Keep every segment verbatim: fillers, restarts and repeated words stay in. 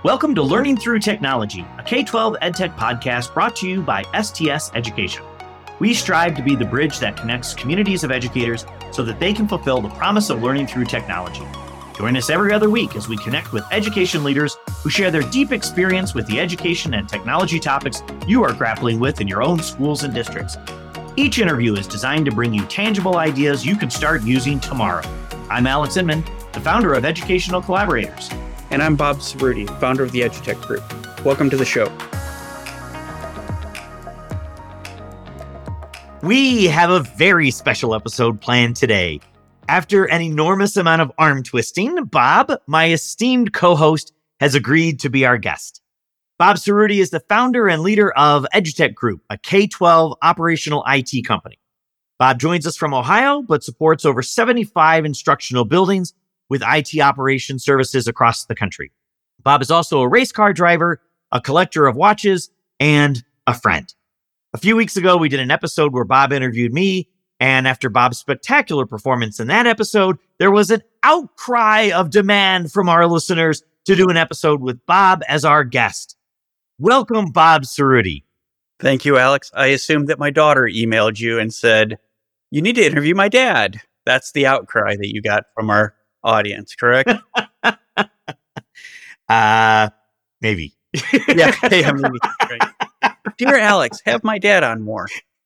Welcome to Learning Through Technology, a K twelve EdTech podcast brought to you by S T S Education. We strive to be the bridge that connects communities of educators so that they can fulfill the promise of learning through technology. Join us every other week as we connect with education leaders who share their deep experience with the education and technology topics you are grappling with in your own schools and districts. Each interview is designed to bring you tangible ideas you can start using tomorrow. I'm Alex Inman, the founder of Educational Collaborators. And I'm Bob Cerruti, founder of the EduTech Group. Welcome to the show. We have a very special episode planned today. After an enormous amount of arm twisting, Bob, my esteemed co-host, has agreed to be our guest. Bob Cerruti is the founder and leader of EduTech Group, a K twelve operational I T company. Bob joins us from Ohio, but supports over seventy-five instructional buildings with I T operation services across the country. Bob is also a race car driver, a collector of watches, and a friend. A few weeks ago, we did an episode where Bob interviewed me, and after Bob's spectacular performance in that episode, there was an outcry of demand from our listeners to do an episode with Bob as our guest. Welcome, Bob Cerruti. Thank you, Alex. I assumed that my daughter emailed you and said, you need to interview my dad. That's the outcry that you got from our audience, correct? uh, maybe. yeah, yeah, maybe. Right. Dear Alex, have my dad on more.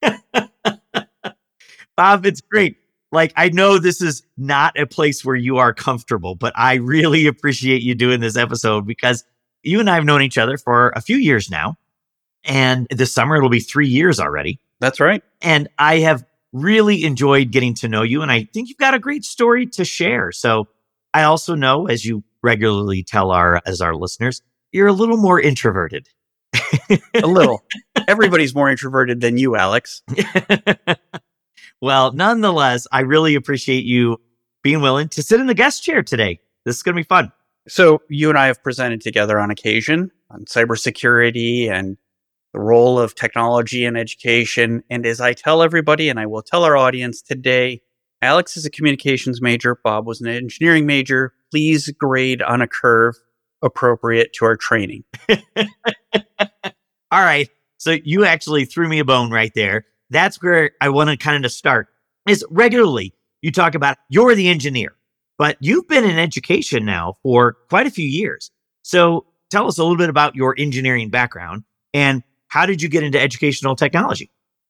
Bob, it's great. Like, I know this is not a place where you are comfortable, but I really appreciate you doing this episode because you and I have known each other for a few years now. And this summer, it'll be three years already. That's right. And I have really enjoyed getting to know you. And I think you've got a great story to share. So I also know, as you regularly tell our, as our listeners, you're a little more introverted. A little. Everybody's more introverted than you, Alex. Well, nonetheless, I really appreciate you being willing to sit in the guest chair today. This is going to be fun. So you and I have presented together on occasion on cybersecurity and the role of technology in education. And as I tell everybody, and I will tell our audience today, Alex is a communications major. Bob was an engineering major. Please grade on a curve appropriate to our training. All right. So you actually threw me a bone right there. That's where I want to kind of start. Is regularly you talk about you're the engineer, but you've been in education now for quite a few years. So tell us a little bit about your engineering background and how did you get into educational technology?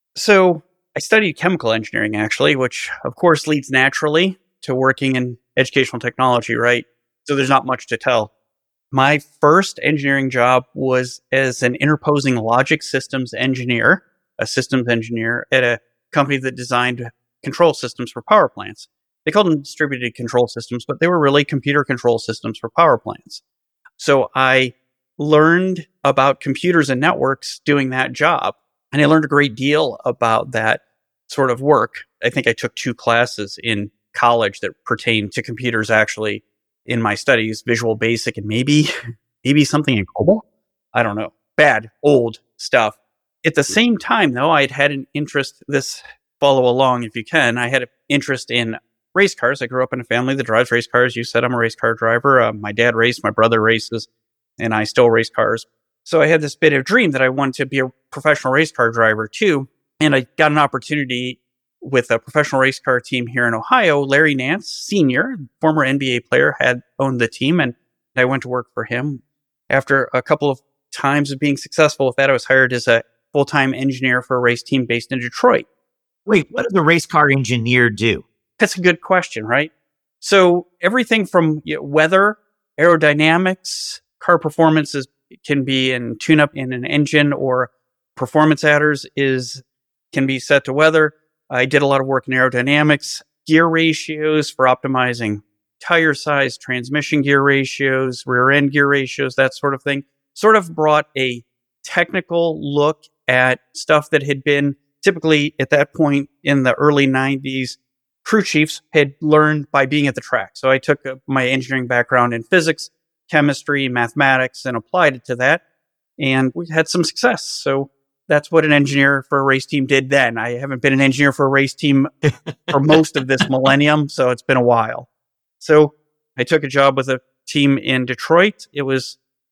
So I studied chemical engineering, actually, which of course leads naturally to working in educational technology, right? So there's not much to tell. My first engineering job was as an interposing logic systems engineer, a systems engineer at a company that designed control systems for power plants. They called them distributed control systems, but they were really computer control systems for power plants. So I learned about computers and networks doing that job. And I learned a great deal about that sort of work. I think I took two classes in college that pertained to computers actually in my studies, Visual Basic and maybe, maybe something in COBOL. I don't know. Bad, old stuff. At the same time, though, I'd had an interest, this follow along if you can, I had an interest in race cars. I grew up in a family that drives race cars. You said I'm a race car driver. Uh, my dad raced, my brother races, and I still race cars. So I had this bit of dream that I wanted to be a professional race car driver too. And I got an opportunity with a professional race car team here in Ohio. Larry Nance, senior, former N B A player, had owned the team, and I went to work for him. After a couple of times of being successful with that, I was hired as a full-time engineer for a race team based in Detroit. Wait, what does a race car engineer do? That's a good question, right? So everything from you know, weather, aerodynamics, car performances can be in tune-up in an engine, or performance adders is can be set to weather. I did a lot of work in aerodynamics, gear ratios for optimizing tire size, transmission gear ratios, rear end gear ratios, that sort of thing. Sort of brought a technical look at stuff that had been typically at that point in the early nineties, crew chiefs had learned by being at the track. So I took uh, my engineering background in physics, chemistry, mathematics, and applied it to that. And we had some success. So that's what an engineer for a race team did then. I haven't been an engineer for a race team for most of this millennium, so it's been a while. So I took a job with a team in Detroit. It was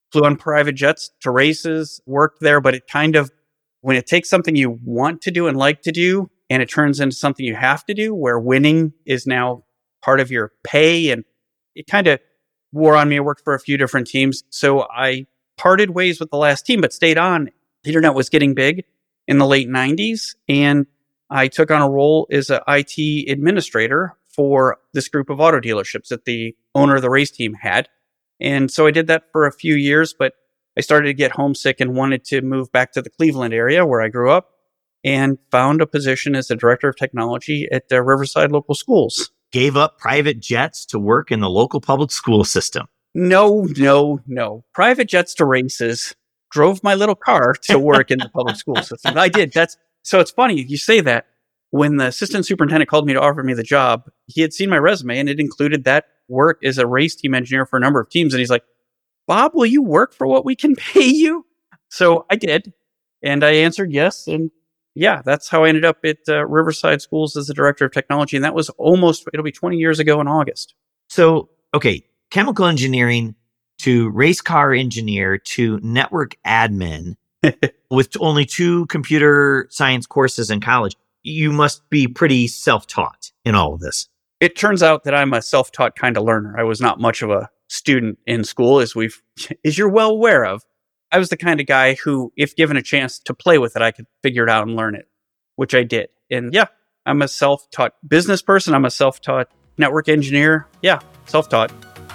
flew on private jets to races, worked there, but it kind of, when it takes something you want to do and like to do, and it turns into something you have to do, where winning is now part of your pay, and it kind of wore on me. I worked for a few different teams. So I parted ways with the last team, but stayed on. The internet was getting big in the late nineties, and I took on a role as an I T administrator for this group of auto dealerships that the owner of the race team had. And so I did that for a few years, but I started to get homesick and wanted to move back to the Cleveland area where I grew up, and found a position as the director of technology at the Riverside Local Schools. Gave up private jets to work in the local public school system. No, no, no. Private jets to races. Drove my little car to work in the public school system. I did. That's so it's funny you say that. When the assistant superintendent called me to offer me the job, he had seen my resume and it included that work as a race team engineer for a number of teams. And he's like, Bob, will you work for what we can pay you? So I did. And I answered yes. And yeah, that's how I ended up at uh, Riverside Schools as the director of technology. And that was almost, it'll be twenty years ago in August. So, okay, chemical engineering to race car engineer to network admin with only two computer science courses in college. You must be pretty self-taught in all of this. It turns out that I'm a self-taught kind of learner. I was not much of a student in school, as we've, as you're well aware of. I was the kind of guy who, if given a chance to play with it, I could figure it out and learn it, which I did. And yeah, I'm a self-taught business person. I'm a self-taught network engineer. Yeah, self-taught.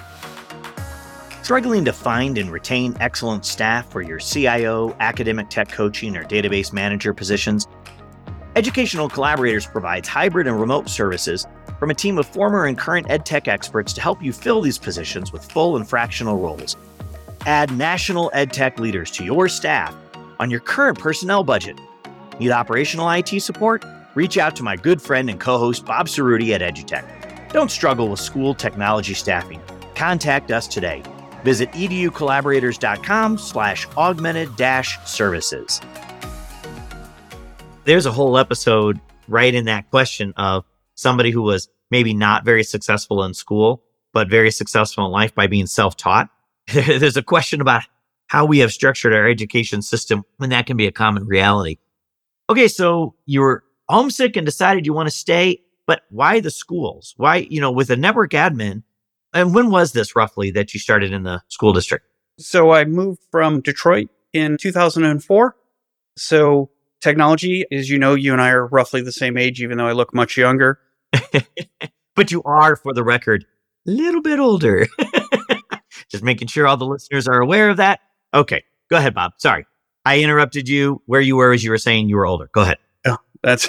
Struggling to find and retain excellent staff for your C I O, academic tech coaching, or database manager positions? Educational Collaborators provides hybrid and remote services from a team of former and current EdTech experts to help you fill these positions with full and fractional roles. Add national EdTech leaders to your staff on your current personnel budget. Need operational I T support? Reach out to my good friend and co-host Bob Cerruti at EduTech. Don't struggle with school technology staffing. Contact us today. Visit educollaborators.com slash augmented dash services. There's a whole episode right in that question of somebody who was maybe not very successful in school, but very successful in life by being self-taught. There's a question about how we have structured our education system, and that can be a common reality. Okay, so you were homesick and decided you want to stay, but why the schools? Why, you know, with a network admin? And when was this roughly that you started in the school district? So I moved from Detroit in two thousand four. So technology, as you know, you and I are roughly the same age, even though I look much younger. But you are, for the record, a little bit older. Just making sure all the listeners are aware of that. Okay, go ahead, Bob. Sorry. I interrupted you where you were as you were saying you were older. Go ahead. Oh, that's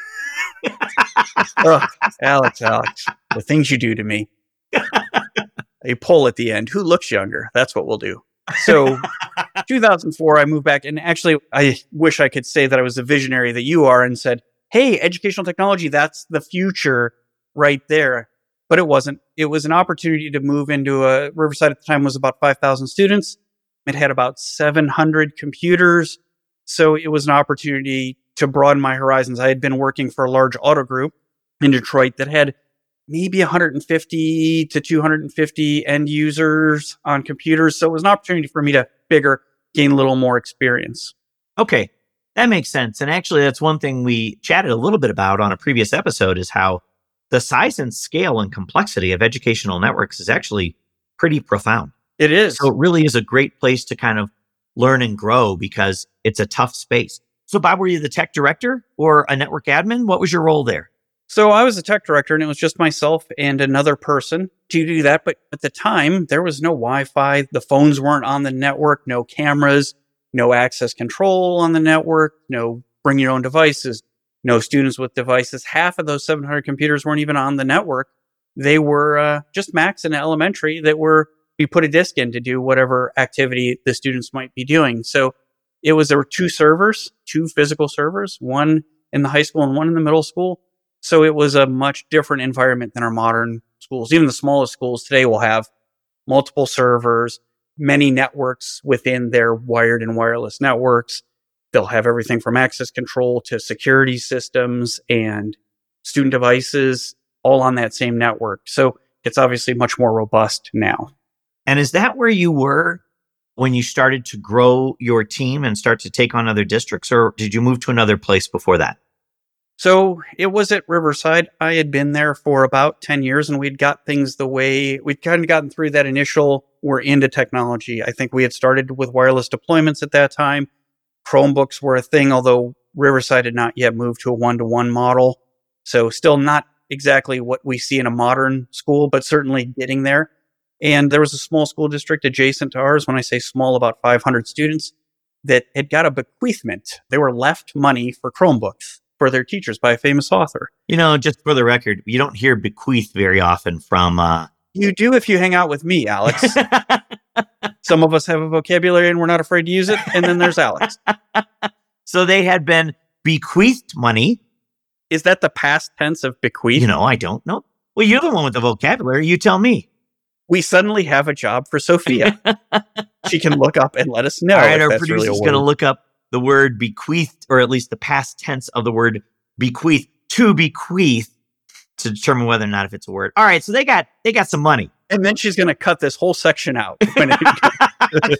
oh, Alex, Alex, the things you do to me. A poll at the end. Who looks younger? That's what we'll do. So two thousand four, I moved back. And actually, I wish I could say that I was the visionary that you are and said, hey, educational technology, that's the future right there. But it wasn't. It was an opportunity to move into a Riverside at the time was about five thousand students. It had about seven hundred computers. So it was an opportunity to broaden my horizons. I had been working for a large auto group in Detroit that had maybe one hundred fifty to two hundred fifty end users on computers. So it was an opportunity for me to bigger, gain a little more experience. Okay, that makes sense. And actually, that's one thing we chatted a little bit about on a previous episode is how the size and scale and complexity of educational networks is actually pretty profound. It is. So it really is a great place to kind of learn and grow because it's a tough space. So Bob, were you the tech director or a network admin? What was your role there? So I was a tech director and it was just myself and another person to do that. But at the time, there was no Wi-Fi. The phones weren't on the network, no cameras, no access control on the network, no bring your own devices, no students with devices. Half of those seven hundred computers weren't even on the network. They were uh, just Macs in elementary that were, you put a disk in to do whatever activity the students might be doing. So it was, there were two servers, two physical servers, one in the high school and one in the middle school. So it was a much different environment than our modern schools. Even the smallest schools today will have multiple servers, many networks within their wired and wireless networks. They'll have everything from access control to security systems and student devices all on that same network. So it's obviously much more robust now. And is that where you were when you started to grow your team and start to take on other districts, or did you move to another place before that? So it was at Riverside. I had been there for about ten years and we'd got things the way we'd kind of gotten through that initial, we're into technology. I think we had started with wireless deployments at that time. Chromebooks were a thing, although Riverside had not yet moved to a one-to-one model. So still not exactly what we see in a modern school, but certainly getting there. And there was a small school district adjacent to ours. When I say small, about five hundred students that had got a bequeathment. They were left money for Chromebooks for their teachers by a famous author. You know, just for the record, you don't hear bequeath very often from... Uh... You do if you hang out with me, Alex. Some of us have a vocabulary and we're not afraid to use it. And then there's Alex. So they had been bequeathed money. Is that the past tense of bequeath? You know, I don't know. Well, you're the one with the vocabulary. You tell me. We suddenly have a job for Sophia. She can look up and let us know. All right, our that's producer's really going to look up the word bequeathed, or at least the past tense of the word bequeath, to bequeath, to determine whether or not if it's a word. All right, so they got they got some money. And then she's going to cut this whole section out. When it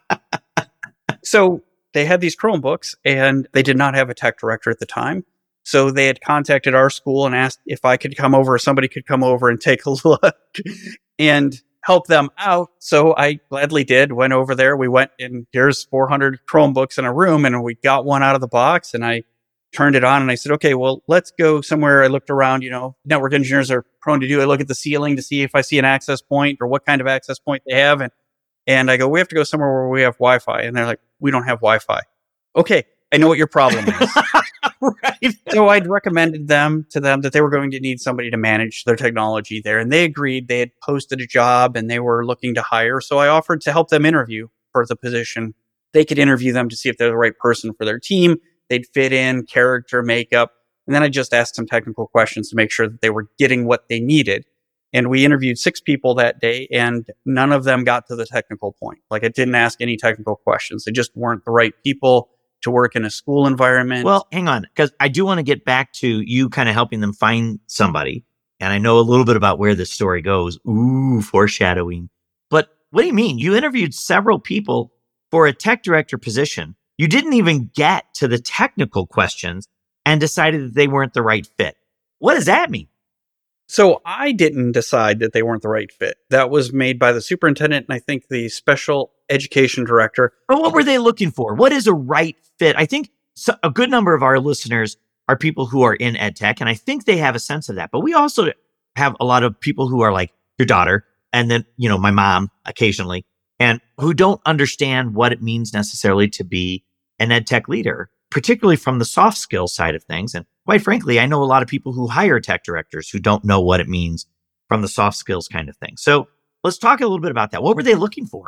So they had these Chromebooks, and they did not have a tech director at the time. So they had contacted our school and asked if I could come over, or somebody could come over and take a look and help them out. So I gladly did, went over there. We went, and here's four hundred Chromebooks in a room, and we got one out of the box, and I turned it on and I said, okay, well, let's go somewhere. I looked around, you know, network engineers are prone to do. I look at the ceiling to see if I see an access point or what kind of access point they have. And, and I go, we have to go somewhere where we have Wi-Fi. And they're like, we don't have Wi-Fi. Okay, I know what your problem is. Right. So I'd recommended them to them that they were going to need somebody to manage their technology there. And they agreed. They had posted a job and they were looking to hire. So I offered to help them interview for the position. They could interview them to see if they're the right person for their team. They'd fit in, character, makeup. And then I just asked some technical questions to make sure that they were getting what they needed. And we interviewed six people that day, and none of them got to the technical point. Like, I didn't ask any technical questions. They just weren't the right people to work in a school environment. Well, hang on, because I do want to get back to you kind of helping them find somebody. And I know a little bit about where this story goes. Ooh, foreshadowing. But what do you mean? You interviewed several people for a tech director position. You didn't even get to the technical questions and decided that they weren't the right fit. What does that mean? So I didn't decide that they weren't the right fit. That was made by the superintendent and I think the special education director. But what were they looking for? What is a right fit? I think so, a good number of our listeners are people who are in ed tech, and I think they have a sense of that. But we also have a lot of people who are like your daughter, and then, you know, my mom occasionally, and who don't understand what it means necessarily to be an ed tech leader, particularly from the soft skill side of things. And quite frankly, I know a lot of people who hire tech directors who don't know what it means from the soft skills kind of thing. So let's talk a little bit about that. What were they looking for?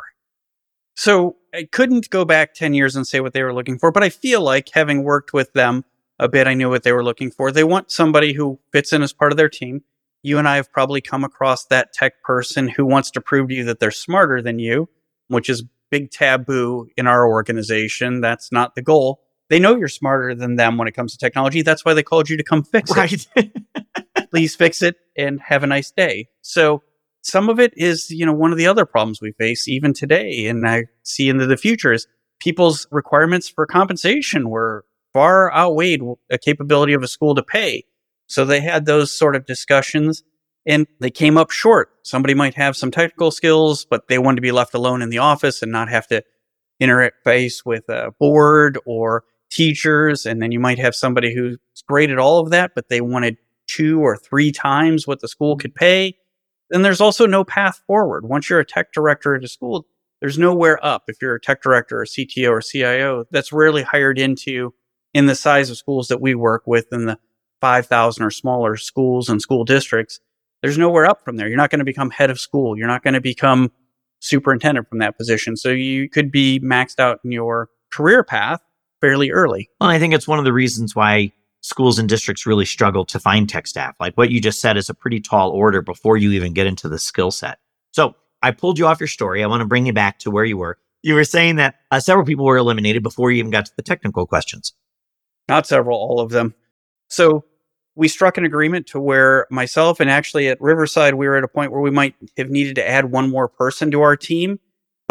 So I couldn't go back ten years and say what they were looking for, but I feel like having worked with them a bit, I knew what they were looking for. They want somebody who fits in as part of their team. You and I have probably come across that tech person who wants to prove to you that they're smarter than you, which is big taboo in our organization. That's not the goal. They know you're smarter than them when it comes to technology. That's why they called you to come fix Right. it. Please fix it and have a nice day. So some of it is, you know, one of the other problems we face even today, and I see into the future, is people's requirements for compensation were far outweighed a capability of a school to pay. So they had those sort of discussions and they came up short. Somebody might have some technical skills, but they wanted to be left alone in the office and not have to interface with a board or teachers. And then you might have somebody who's great at all of that, but they wanted two or three times what the school could pay. Then there's also no path forward. Once you're a tech director at a school, there's nowhere up. If you're a tech director or C T O or C I O, that's rarely hired into in the size of schools that we work with in the five thousand or smaller schools and school districts. There's nowhere up from there. You're not going to become head of school. You're not going to become superintendent from that position. So you could be maxed out in your career path fairly early. Well, I think it's one of the reasons why schools and districts really struggle to find tech staff. Like what you just said is a pretty tall order before you even get into the skill set. So I pulled you off your story. I want to bring you back to where you were. You were saying that uh, several people were eliminated before you even got to the technical questions. Not several, all of them. So we struck an agreement to where myself and actually at Riverside, we were at a point where we might have needed to add one more person to our team. But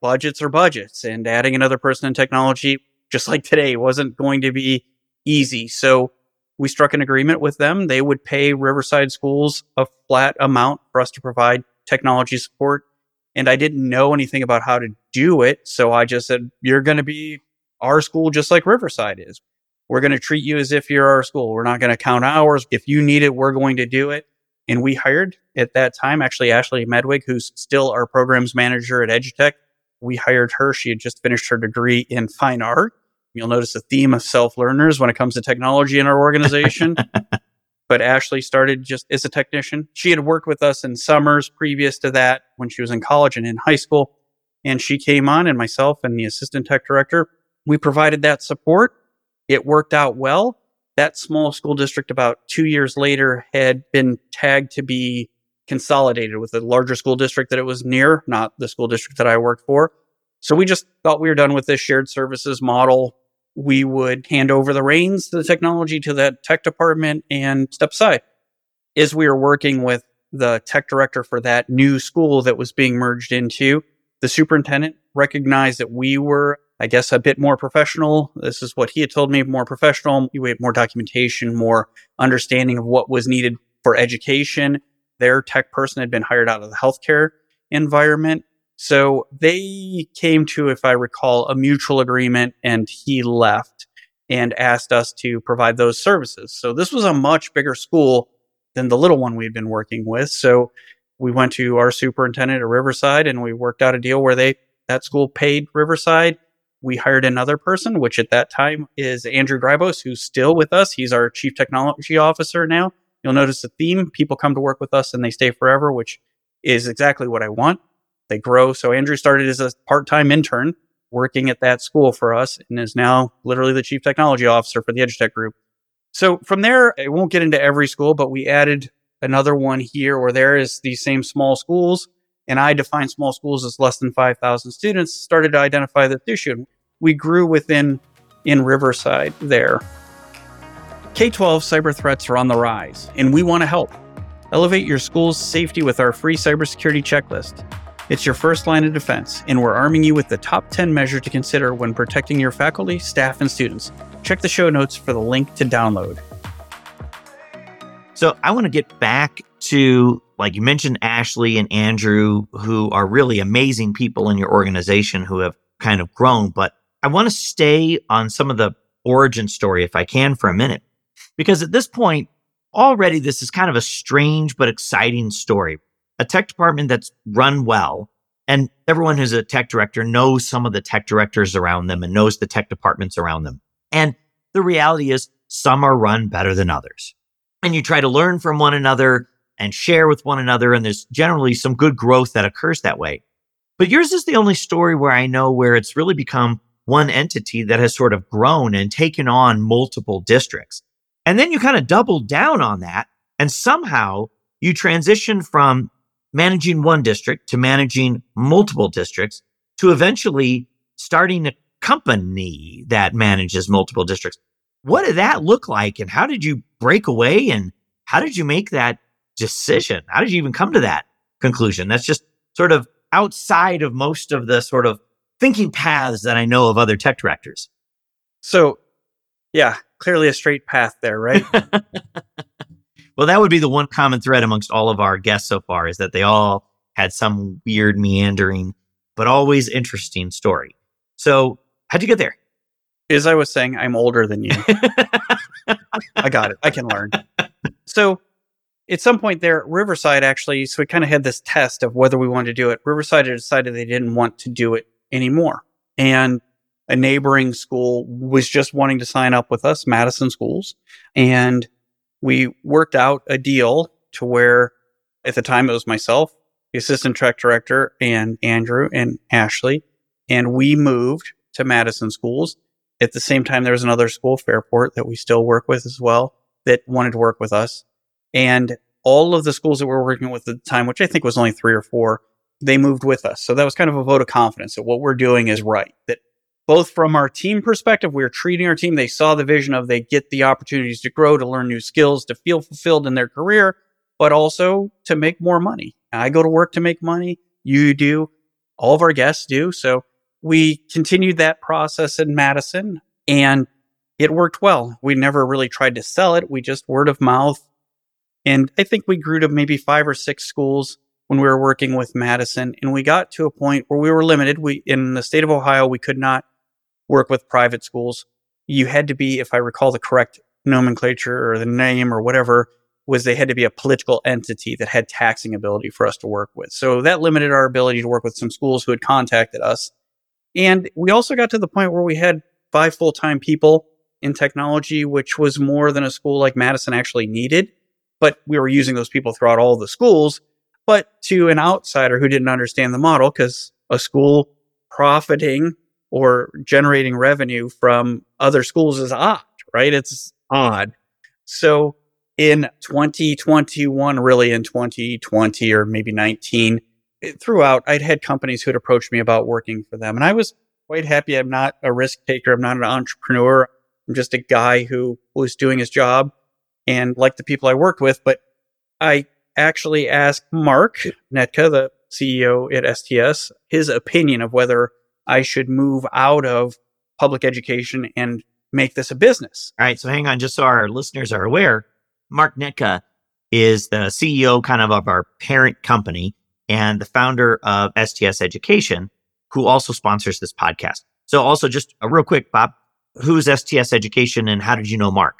budgets are budgets, and adding another person in technology, just like today, wasn't going to be easy. So we struck an agreement with them. They would pay Riverside Schools a flat amount for us to provide technology support. And I didn't know anything about how to do it. So I just said, you're going to be our school just like Riverside is. We're going to treat you as if you're our school. We're not going to count hours. If you need it, we're going to do it. And we hired at that time, actually, Ashley Medwig, who's still our programs manager at EduTech. We hired her. She had just finished her degree in fine art. You'll notice a theme of self-learners when it comes to technology in our organization. But Ashley started just as a technician. She had worked with us in summers previous to that when she was in college and in high school. And she came on, and myself and the assistant tech director, we provided that support. It worked out well. That small school district about two years later had been tagged to be consolidated with a larger school district that it was near, not the school district that I worked for. So we just thought we were done with this shared services model. We would hand over the reins to the technology to that tech department and step aside. As we were working with the tech director for that new school that was being merged into, the superintendent recognized that we were, I guess, a bit more professional. This is what he had told me, more professional. We had more documentation, more understanding of what was needed for education. Their tech person had been hired out of the healthcare environment. So they came to, if I recall, a mutual agreement, and he left and asked us to provide those services. So this was a much bigger school than the little one we'd been working with. So we went to our superintendent at Riverside, and we worked out a deal where they that school paid Riverside. We hired another person, which at that time is Andrew Grybos, who's still with us. He's our chief technology officer now. You'll notice the theme. People come to work with us and they stay forever, which is exactly what I want. They grow. So Andrew started as a part-time intern working at that school for us and is now literally the chief technology officer for the EduTech group. So from there, I won't get into every school, but we added another one here or there is these same small schools. And I define small schools as less than five thousand students, started to identify this issue. We grew within in Riverside there. K twelve cyber threats are on the rise, and we want to help. Elevate your school's safety with our free cybersecurity checklist. It's your first line of defense, and we're arming you with the top ten measures to consider when protecting your faculty, staff, and students. Check the show notes for the link to download. So I want to get back to, like you mentioned, Ashley and Andrew, who are really amazing people in your organization who have kind of grown. But I want to stay on some of the origin story, if I can, for a minute. Because at this point, already this is kind of a strange but exciting story. A tech department that's run well, and everyone who's a tech director knows some of the tech directors around them and knows the tech departments around them. And the reality is some are run better than others. And you try to learn from one another and share with one another, and there's generally some good growth that occurs that way. But yours is the only story where I know where it's really become one entity that has sort of grown and taken on multiple districts. And then you kind of doubled down on that, and somehow you transitioned from managing one district to managing multiple districts to eventually starting a company that manages multiple districts. What did that look like, and how did you break away, and how did you make that decision? How did you even come to that conclusion? That's just sort of outside of most of the sort of thinking paths that I know of other tech directors. So, yeah, clearly a straight path there, right? Well, that would be the one common thread amongst all of our guests so far, is that they all had some weird, meandering, but always interesting story. So how'd you get there? As I was saying, I'm older than you. I got it. I can learn. So at some point there, Riverside actually, so we kind of had this test of whether we wanted to do it. Riverside had decided they didn't want to do it anymore. And a neighboring school was just wanting to sign up with us, Madison Schools. And we worked out a deal to where, at the time, it was myself, the assistant tech director, and Andrew and Ashley. And we moved to Madison Schools. At the same time, there was another school, Fairport, that we still work with as well, that wanted to work with us. And all of the schools that we were working with at the time, which I think was only three or four, they moved with us. So that was kind of a vote of confidence that what we're doing is right. That both from our team perspective, we were treating our team, they saw the vision of they get the opportunities to grow, to learn new skills, to feel fulfilled in their career, but also to make more money. I go to work to make money. You do. all of our guests do. So we continued that process in Madison, and it worked well. We never really tried to sell it. We just word of mouth. And I think we grew to maybe five or six schools when we were working with Madison. And we got to a point where we were limited. We, in the state of Ohio, we could not work with private schools. You had to be, if I recall the correct nomenclature or the name or whatever, was they had to be a political entity that had taxing ability for us to work with. So that limited our ability to work with some schools who had contacted us. And we also got to the point where we had five full-time people in technology, which was more than a school like Madison actually needed. But we were using those people throughout all the schools. But to an outsider who didn't understand the model, because a school profiting or generating revenue from other schools is odd, right? It's odd. So in twenty twenty-one, really in twenty twenty or maybe nineteen, throughout, I'd had companies who had approached me about working for them. And I was quite happy. I'm not a risk taker. I'm not an entrepreneur. I'm just a guy who was doing his job and liked the people I worked with. But I actually asked Mark Netka, the C E O at S T S, his opinion of whether I should move out of public education and make this a business. All right. So hang on, just so our listeners are aware, Mark Netka is the C E O kind of of our parent company and the founder of S T S Education, who also sponsors this podcast. So also just a real quick, Bob, who's S T S Education and how did you know Mark?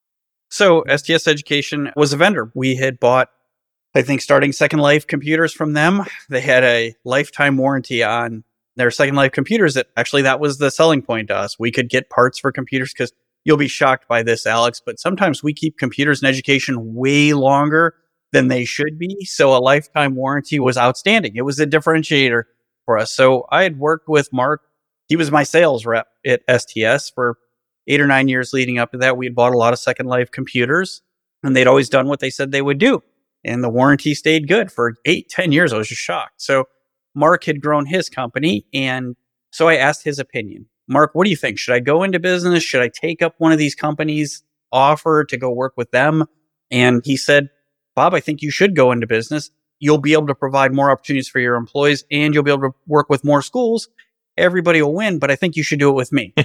So S T S Education was a vendor. We had bought, I think, starting Second Life computers from them. They had a lifetime warranty on their Second Life computers. That actually, that was the selling point to us. We could get parts for computers because you'll be shocked by this, Alex, but sometimes we keep computers in education way longer than they should be. So a lifetime warranty was outstanding. It was a differentiator for us. So I had worked with Mark. He was my sales rep at S T S for eight or nine years leading up to that. We had bought a lot of Second Life computers and they'd always done what they said they would do. And the warranty stayed good for eight, ten years. I was just shocked. So Mark had grown his company. And so I asked his opinion. Mark, what do you think? Should I go into business? Should I take up one of these companies' offer to go work with them? And he said, Bob, I think you should go into business. You'll be able to provide more opportunities for your employees and you'll be able to work with more schools. Everybody will win, but I think you should do it with me.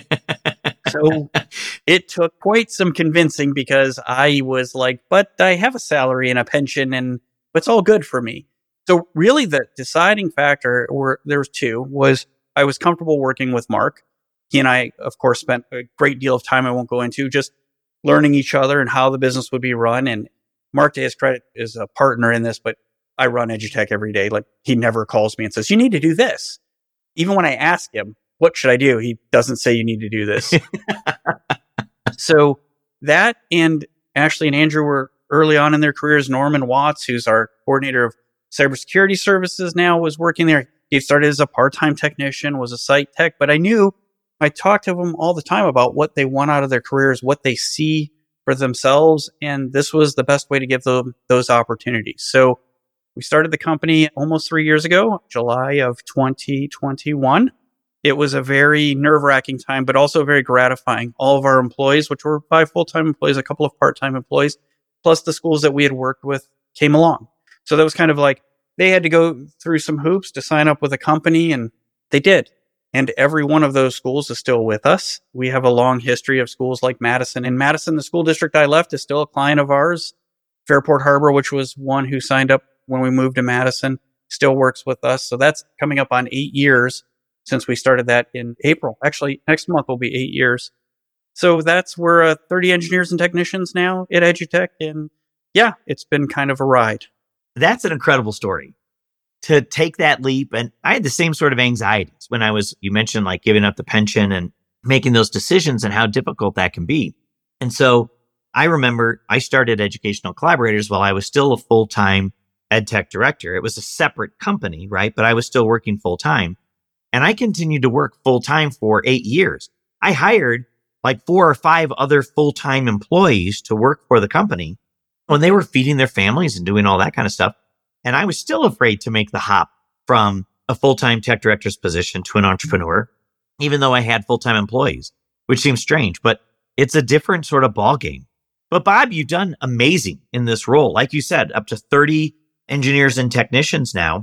So it took quite some convincing because I was like, but I have a salary and a pension and it's all good for me. So really the deciding factor, or there was two, was I was comfortable working with Mark. He and I, of course, spent a great deal of time I won't go into just learning each other and how the business would be run. And Mark, to his credit, is a partner in this, but I run EduTech every day. Like he never calls me and says, you need to do this. Even when I ask him, what should I do? He doesn't say you need to do this. So that and Ashley and Andrew were early on in their careers. Norman Watts, who's our coordinator of cybersecurity services now, was working there. He started as a part-time technician, was a site tech, but I knew I talked to them all the time about what they want out of their careers, what they see for themselves. And this was the best way to give them those opportunities. So we started the company almost three years ago, July of twenty twenty-one. It was a very nerve-wracking time, but also very gratifying. All of our employees, which were five full-time employees, a couple of part-time employees, plus the schools that we had worked with came along. So that was kind of like they had to go through some hoops to sign up with a company, and they did. And every one of those schools is still with us. We have a long history of schools like Madison. And Madison, the school district I left, is still a client of ours. Fairport Harbor, which was one who signed up when we moved to Madison, still works with us. So that's coming up on eight years since we started that in April. Actually, next month will be eight years. So that's, we're uh, thirty engineers and technicians now at EduTech. And yeah, it's been kind of a ride. That's an incredible story. To take that leap. And I had the same sort of anxieties when I was, you mentioned like giving up the pension and making those decisions and how difficult that can be. And so I remember I started Educational Collaborators while I was still a full-time EdTech director. It was a separate company, right? But I was still working full-time. And I continued to work full-time for eight years. I hired like four or five other full-time employees to work for the company when they were feeding their families and doing all that kind of stuff. And I was still afraid to make the hop from a full-time tech director's position to an entrepreneur, even though I had full-time employees, which seems strange, but it's a different sort of ballgame. But Bob, you've done amazing in this role. Like you said, up to thirty engineers and technicians now.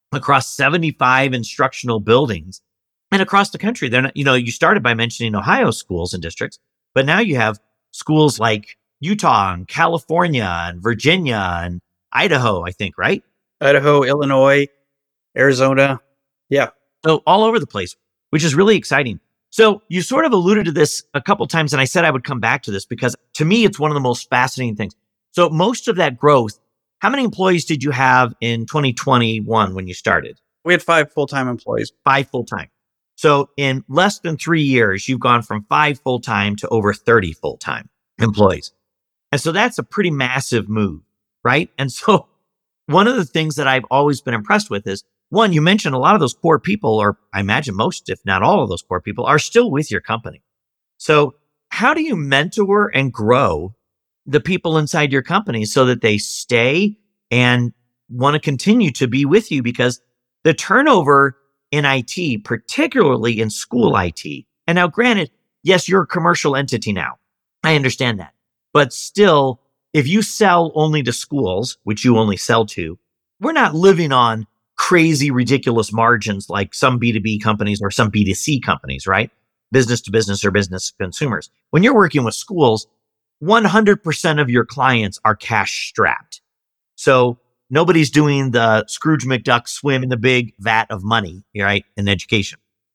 across seventy-five instructional buildings and across the country. They're not, you know, you started by mentioning Ohio schools and districts, but now you have schools like Utah and California and Virginia and Idaho, I think, right? Idaho, Illinois, Arizona. Yeah. So all over the place, which is really exciting. So you sort of alluded to this a couple times, and I said I would come back to this because to me, it's one of the most fascinating things. So most of that growth, how many employees did you have in twenty twenty-one when you started? We had five full-time employees. Five full-time. So in less than three years, you've gone from five full-time to over thirty full-time employees. And so that's a pretty massive move, right? And so one of the things that I've always been impressed with is, one, you mentioned a lot of those core people, or I imagine most, if not all of those core people, are still with your company. So how do you mentor and grow the people inside your company so that they stay and want to continue to be with you? Because the turnover in I T, particularly in school I T, and now granted, yes, you're a commercial entity now. I understand that. But still, if you sell only to schools, which you only sell to, we're not living on crazy, ridiculous margins like some B two B companies or some B two C companies, right? Business to business or business to consumers. When you're working with schools, one hundred percent of your clients are cash strapped. So nobody's doing the Scrooge McDuck swim in the big vat of money, right, in education.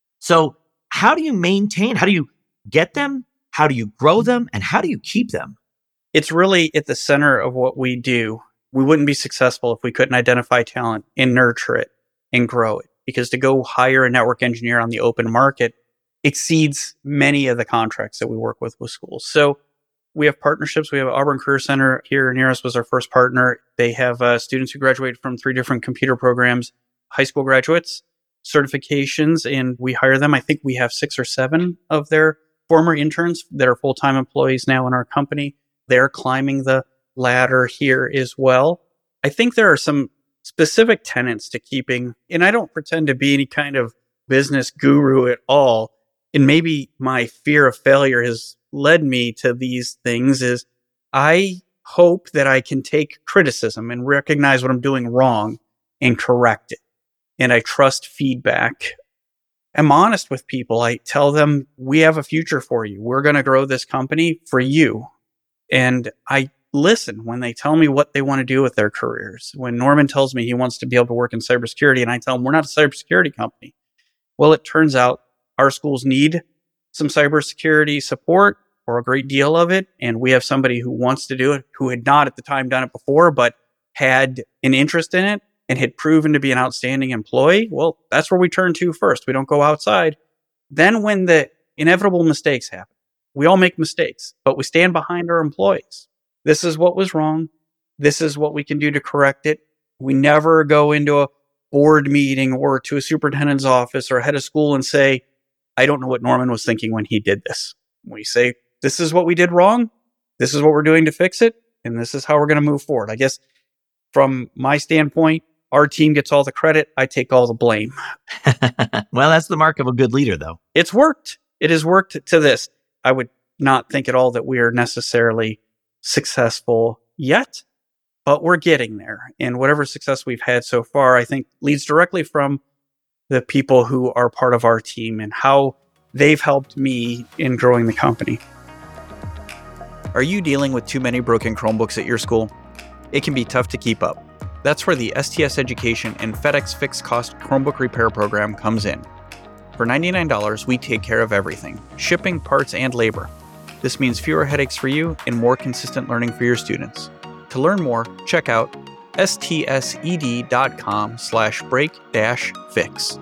So how do you maintain, how do you get them? How do you grow them? And how do you keep them? It's really at the center of what we do. We wouldn't be successful if we couldn't identify talent and nurture it and grow it. Because to go hire a network engineer on the open market exceeds many of the contracts that we work with with schools. So we have partnerships. We have Auburn Career Center here near us was our first partner. They have uh, students who graduated from three different computer programs, high school graduates, certifications, and we hire them. I think we have six or seven of their former interns that are full-time employees now in our company. They're climbing the ladder here as well. I think there are some specific tenets to keeping, and I don't pretend to be any kind of business guru at all. And maybe my fear of failure has led me to these things is I hope that I can take criticism and recognize what I'm doing wrong and correct it. And I trust feedback. I'm honest with people. I tell them, we have a future for you. We're going to grow this company for you. And I listen when they tell me what they want to do with their careers. When Norman tells me he wants to be able to work in cybersecurity, and I tell him we're not a cybersecurity company. Well, it turns out our schools need some cybersecurity support or a great deal of it. And we have somebody who wants to do it, who had not at the time done it before, but had an interest in it and had proven to be an outstanding employee. Well, that's where we turn to first. We don't go outside. Then when the inevitable mistakes happen, we all make mistakes, but we stand behind our employees. This is what was wrong. This is what we can do to correct it. We never go into a board meeting or to a superintendent's office or head of school and say, I don't know what Norman was thinking when he did this. We say, this is what we did wrong. This is what we're doing to fix it. And this is how we're going to move forward. I guess from my standpoint, our team gets all the credit. I take all the blame. Well, that's the mark of a good leader, though. It's worked. It has worked to this. I would not think at all that we are necessarily successful yet, but we're getting there. And whatever success we've had so far, I think leads directly from the people who are part of our team and how they've helped me in growing the company. Are you dealing with too many broken Chromebooks at your school? It can be tough to keep up. That's where the S T S Education and FedEx Fixed Cost Chromebook Repair Program comes in. For ninety-nine dollars, we take care of everything, shipping, parts, and labor. This means fewer headaches for you and more consistent learning for your students. To learn more, check out stsed.com slash break dash fix.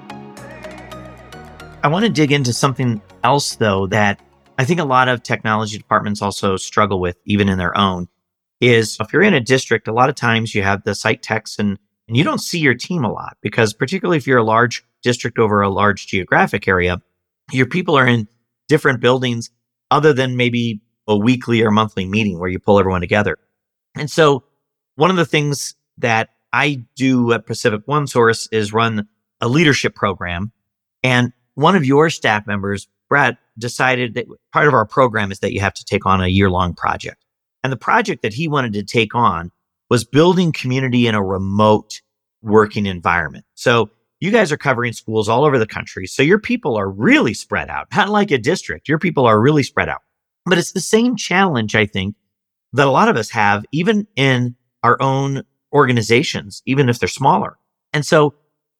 I want to dig into something else, though, that I think a lot of technology departments also struggle with, even in their own, is if you're in a district, a lot of times you have the site techs and, and you don't see your team a lot because particularly if you're a large district over a large geographic area, your people are in different buildings other than maybe a weekly or monthly meeting where you pull everyone together. And so one of the things that I do at Pacific OneSource is run a leadership program. And one of your staff members, Brett, decided that part of our program is that you have to take on a year-long project. And the project that he wanted to take on was building community in a remote working environment. So you guys are covering schools all over the country. So your people are really spread out, not like a district. Your people are really spread out. But it's the same challenge, I think, that a lot of us have, even in our own organizations, even if they're smaller. And so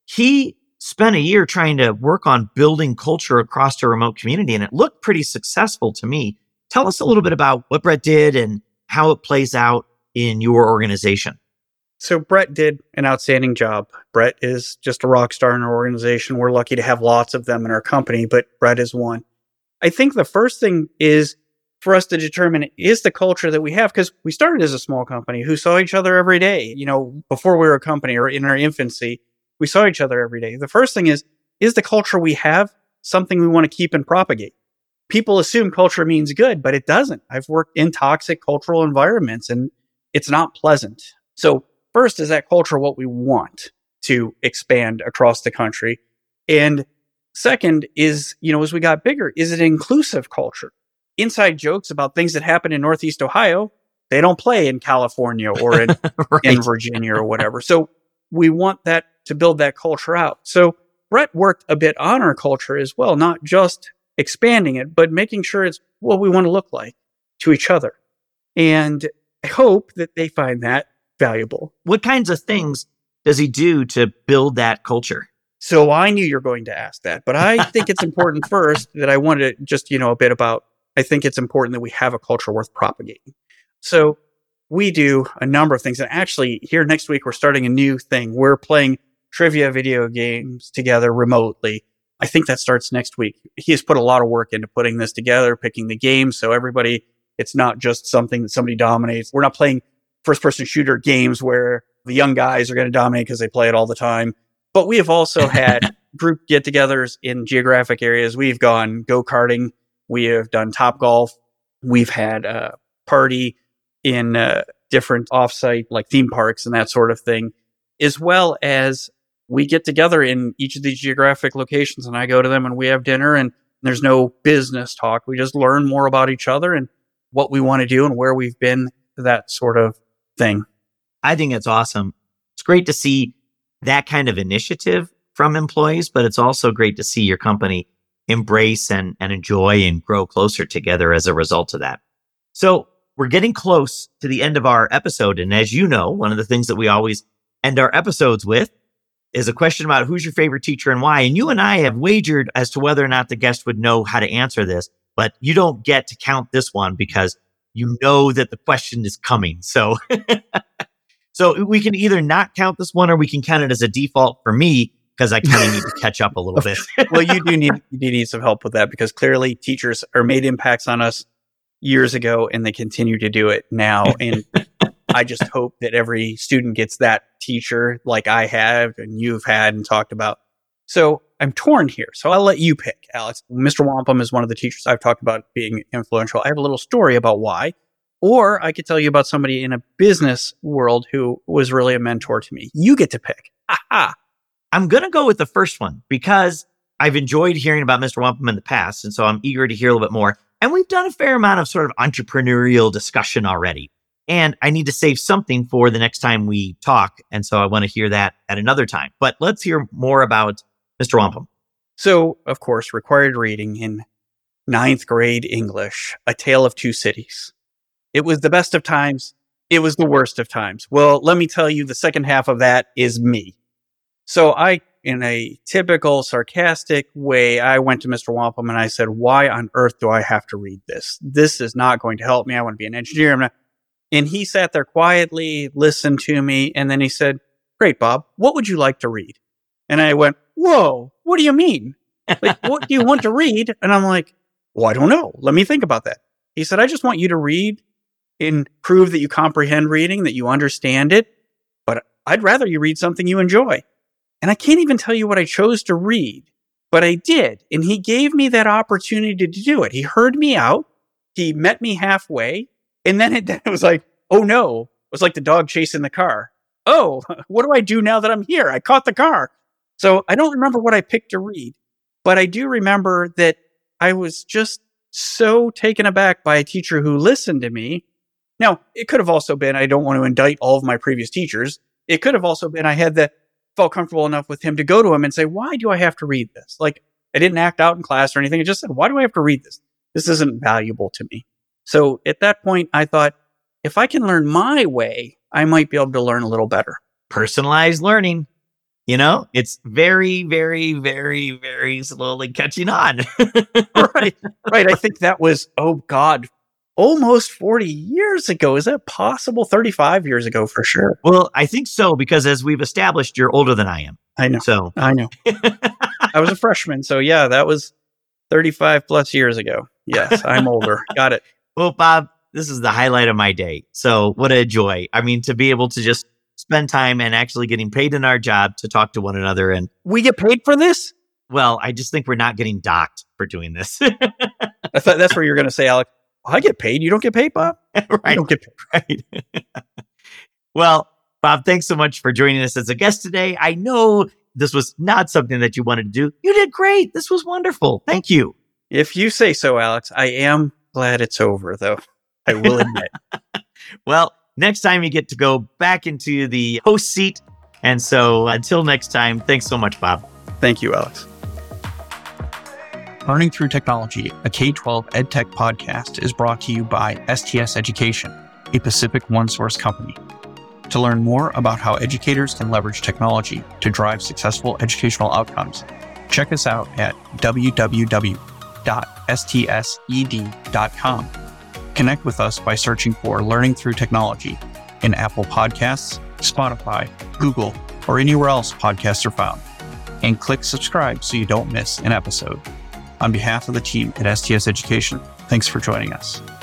he spent a year trying to work on building culture across a remote community, and it looked pretty successful to me. Tell us a little bit about what Brett did and how it plays out in your organization. So Brett did an outstanding job. Brett is just a rock star in our organization. We're lucky to have lots of them in our company, but Brett is one. I think the first thing is for us to determine is the culture that we have, because we started as a small company who saw each other every day. You know, before we were a company or in our infancy, we saw each other every day. The first thing is, is the culture we have something we want to keep and propagate? People assume culture means good, but it doesn't. I've worked in toxic cultural environments and it's not pleasant. So first, is that culture what we want to expand across the country? And second is, you know, as we got bigger, is it an inclusive culture? Inside jokes about things that happen in Northeast Ohio, they don't play in California or in, right. in Virginia or whatever. So we want that to build that culture out. So Brett worked a bit on our culture as well, not just expanding it, but making sure it's what we want to look like to each other. And I hope that they find that valuable. What kinds of things does he do to build that culture? So I knew you're going to ask that, but I think it's important first that I wanted to just, you know, a bit about, I think it's important that we have a culture worth propagating. So we do a number of things. And actually here next week, we're starting a new thing. We're playing trivia video games together remotely. I think that starts next week. He has put a lot of work into putting this together, picking the games. So everybody, it's not just something that somebody dominates. We're not playing first person shooter games where the young guys are going to dominate because they play it all the time. But we have also had group get togethers in geographic areas. We've gone go-karting. We have done Top Golf. We've had a party in uh, different offsite like theme parks and that sort of thing, as well as we get together in each of these geographic locations and I go to them and we have dinner and there's no business talk. We just learn more about each other and what we want to do and where we've been, that sort of thing. I think it's awesome. It's great to see that kind of initiative from employees, but it's also great to see your company embrace and, and enjoy and grow closer together as a result of that. So we're getting close to the end of our episode. And as you know, one of the things that we always end our episodes with is a question about who's your favorite teacher and why. And you and I have wagered as to whether or not the guest would know how to answer this, but you don't get to count this one because you know that the question is coming. So, so we can either not count this one or we can count it as a default for me because I kind of need to catch up a little bit. Well, you do need, you do need some help with that because clearly teachers are made impacts on us years ago and they continue to do it now. And I just hope that every student gets that teacher like I have and you've had and talked about. So I'm torn here. So I'll let you pick, Alex. Mister Wampum is one of the teachers I've talked about being influential. I have a little story about why. Or I could tell you about somebody in a business world who was really a mentor to me. You get to pick. Aha. I'm going to go with the first one because I've enjoyed hearing about Mister Wampum in the past. And so I'm eager to hear a little bit more. And we've done a fair amount of sort of entrepreneurial discussion already. And I need to save something for the next time we talk. And so I want to hear that at another time. But let's hear more about Mister Wampum. So, of course, required reading in ninth grade English, A Tale of Two Cities. It was the best of times. It was the worst of times. Well, let me tell you, the second half of that is me. So I, in a typical sarcastic way, I went to Mister Wampum and I said, why on earth do I have to read this? This is not going to help me. I want to be an engineer. I'm not. And he sat there quietly, listened to me, and then he said, great, Bob, what would you like to read? And I went, whoa, what do you mean? Like, what do you want to read? And I'm like, well, I don't know. Let me think about that. He said, I just want you to read and prove that you comprehend reading, that you understand it, but I'd rather you read something you enjoy. And I can't even tell you what I chose to read, but I did. And he gave me that opportunity to do it. He heard me out. He met me halfway. And then it, it was like, oh no, it was like the dog chasing the car. Oh, what do I do now that I'm here? I caught the car. So I don't remember what I picked to read, but I do remember that I was just so taken aback by a teacher who listened to me. Now, it could have also been, I don't want to indict all of my previous teachers. It could have also been, I had the felt comfortable enough with him to go to him and say, why do I have to read this? Like, I didn't act out in class or anything. I just said, why do I have to read this? This isn't valuable to me. So at that point, I thought, if I can learn my way, I might be able to learn a little better. Personalized learning. You know, it's very, very, very, very slowly catching on. Right. Right. I think that was, oh God, almost forty years ago. Is that possible? thirty-five years ago for sure. Well, I think so, because as we've established, you're older than I am. I know. So I know. I was a freshman. So yeah, that was thirty-five plus years ago. Yes, I'm older. Got it. Well, Bob, this is the highlight of my day. So what a joy. I mean, to be able to just spend time and actually getting paid in our job to talk to one another. And we get paid for this? Well, I just think we're not getting docked for doing this. I thought that's where you're going to say, Alex, I get paid. You don't get paid, Bob? Right. You don't get paid. Right. Well, Bob, thanks so much for joining us as a guest today. I know this was not something that you wanted to do. You did great. This was wonderful. Thank you. If you say so, Alex. I am glad it's over, though. I will admit. Well, next time you get to go back into the host seat. And so until next time, thanks so much, Bob. Thank you, Alex. Learning Through Technology, a K twelve EdTech podcast, is brought to you by S T S Education, a Pacific OneSource company. To learn more about how educators can leverage technology to drive successful educational outcomes, check us out at w w w dot s t s e d dot com. Connect with us by searching for Learning Through Technology in Apple Podcasts, Spotify, Google, or anywhere else podcasts are found. And click subscribe so you don't miss an episode. On behalf of the team at S T S Education, thanks for joining us.